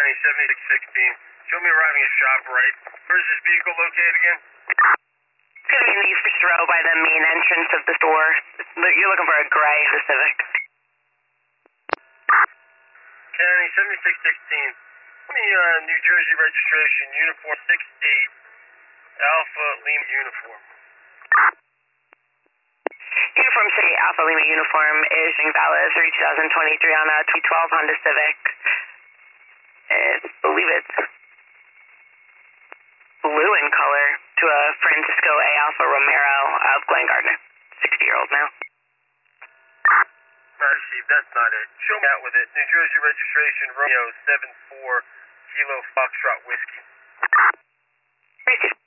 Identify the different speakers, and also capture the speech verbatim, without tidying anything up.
Speaker 1: County seventy-six sixteen. Show me arriving at ShopRite. Where is this vehicle located again?
Speaker 2: It's going to be in the first row by the main entrance of the store. You're looking for a gray Civic.
Speaker 1: County seventy-six sixteen. Give me uh, New Jersey registration, uniform six eight, Alpha Lima uniform.
Speaker 2: Uniform City Alpha Lima uniform is valid through two thousand twenty-three on a twenty twelve Honda Civic. I believe it's blue in color to a Francisco A. Alpha Romero of Glen Gardner. sixty-year-old now.
Speaker 1: I received. That's not it. Show me out with it. New Jersey registration, Romeo seven four, Kilo Foxtrot Whiskey.
Speaker 2: Received.